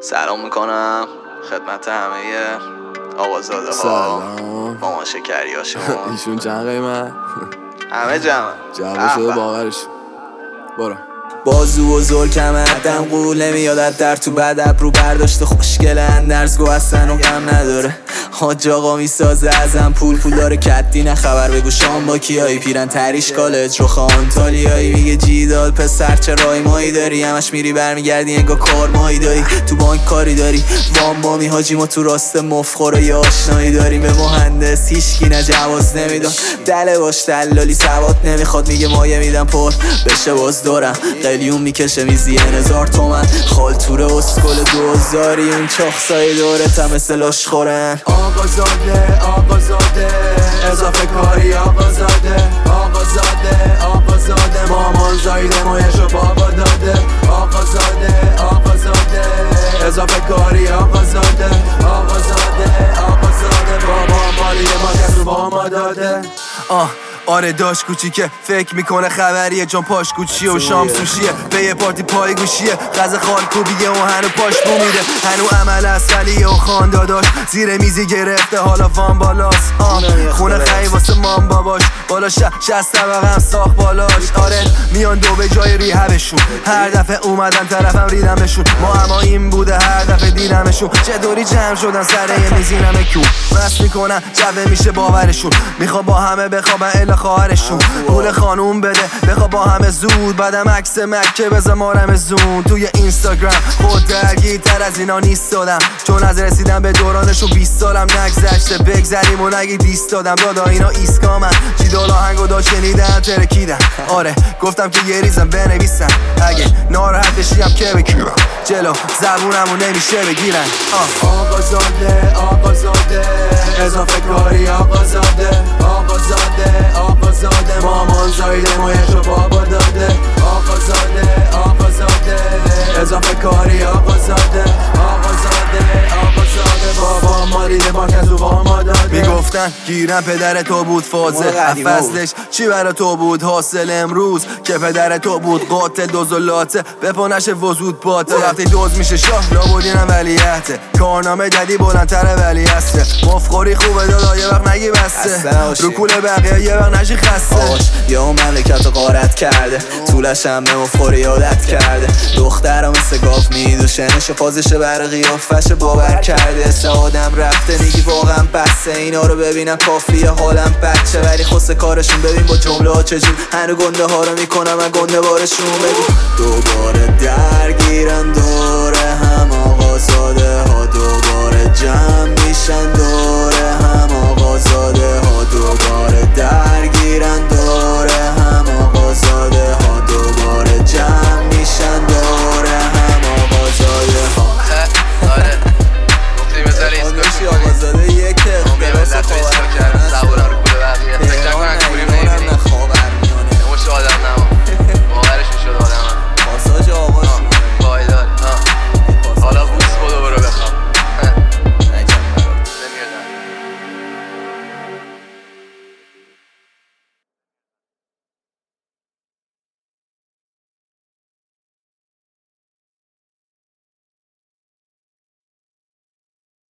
سلام میکنم خدمت همه آقازاده ها مامان شکری ها شما ایشون چند قیمت؟ همه جمع شده باورش برو بازو و زل کمردم قول نمیاد از در تو بدب رو برداشته خوشگله اندرز گو هستن و غم نداره حاج آقا میسازه ازم پول داره کدی نه خبر بگو شام با کیایی پیرن تریش کالج رو خانتالیایی میگه جیدال پسر چه رای مایی داری همش میری برمیگردی انگا کار مایی داری تو بانک کاری داری وام بامی حاجی ما تو راست مفخوره یه آشنایی داریم به مهندس هیچکی نه جواز نمیدن دله باش دلالی سواد نمیخواد میگه مایه میدم پر بشه باز دارم قلیون میکشه میزی 1000 تومن خالتوره اسکل 2000 اون چاخسای دورتم مثل لاش خورن آقازاده اضافه کاری آقازاده مامان زایده مایشو بابا داده آقازاده اضافه کاری آقازاده بابا مالی ما کسو با ما داده آره داشت کوچیکه فکر میکنه خبریه جان پاش کوچیه و شام سوشیه به یه پارتی پای گوشیه غذا خال کوبیه و هنو پاش بو میره هنو عمل اصلیه و خانداداش زیر میزی گرفته حالا وان بالاست خونه خیلی واسه مام باباش بالا 60 طبقه هم ساخت بالاش آره میان دو به جای ریهبشون هر دفعه اومدن طرفم ریدمشون ما اما این بوده هر دفعه دیدمشون چطوری جمع شدن سر یه میزینم کون مست میکنن جوه میشه باورشون میخوا با همه بخوابن الا خواهرشون پول خانوم بده بخوا با همه زود بعدم عکس مکه بذار مارم زون توی اینستاگرام خود درگیرتر از اینا نیست دادم چون از رسیدم به دورانشون 20 سالم نگذشته بگذریم و نگی دیست دادم دادا اینا ایسکامن جیدال آهنگو دا شنیدن ترکیدن آره گفتم که یه ریزم بنویسم اگه ناراحت بشیم که بگیرم جلو زبونمو نمیشه بگیرن آقازاده اضافه کاری آقازاده مامان زایده مایشو بابا داده آقازاده اضافه کاری آقازاده بابا ماریده با کسو با ما داده میگفتن گیرم پدر تو بود فازه فصلش چی برا تو بود حاصل امروز که پدر تو بود قاتل دوزولاته به پانش وزود باته وقتی دوز میشه شاه لابودینم ولیعته کارنامه جدی بلندتر ولی هسته مفخوری خوبه دادا یه وقت نگی بسته رو کول بقیه یه وقت نشی خسته یه اون مملکت رو غارت کرده طولش هم به مفخوری عادت کرده دخترم مثل گاف میدوشه نشه فازشه بر قیافش باور کرده اسه آدم رفته میگی واقعا بسته اینا رو ببینم کافیه حالم بچه ولی خسته کارشون ببین با جمله ها چجور هنو گنده ها رو میکنم من گنده بارشون بگو دوباره درگیرن دوره هم آقازاده ها دوباره جمع میشن دوره هم آقازاده